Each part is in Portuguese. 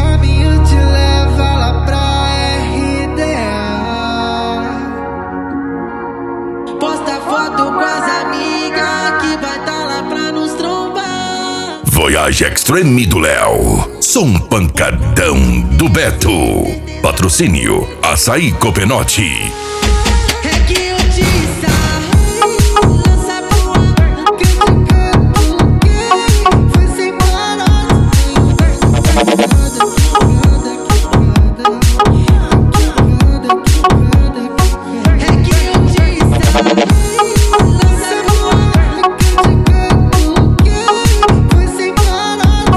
caminhos te levam lá pra RDA. Posta foto com as amigas que vai tá lá pra nos trombar. Voyage Extreme do Léo. Som pancadão do Beto. Patrocínio Açaí Copenote. É que eu te sarrei, lança pro ar, criticando quem foi sem parar. É que eu te sarrei, lança pro ar, criticando quem foi sem parar.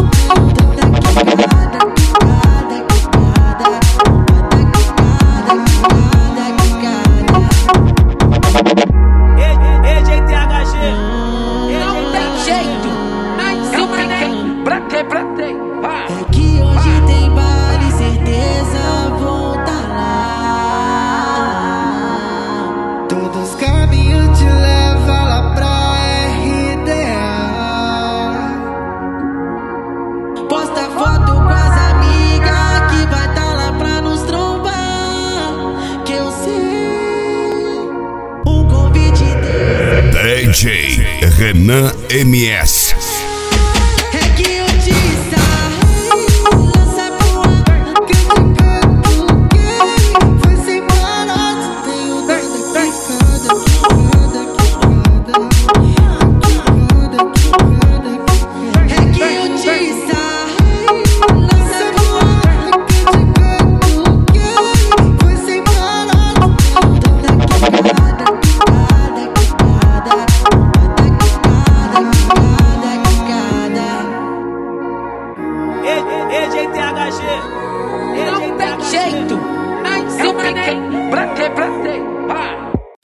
É que hoje tem baile, certeza vou tá lá. Todos os caminhos te levam lá pra RDA. Posta foto com as amigas que vai tá lá pra nos trombar. Que eu sei um convite desse. DJ Renan MS.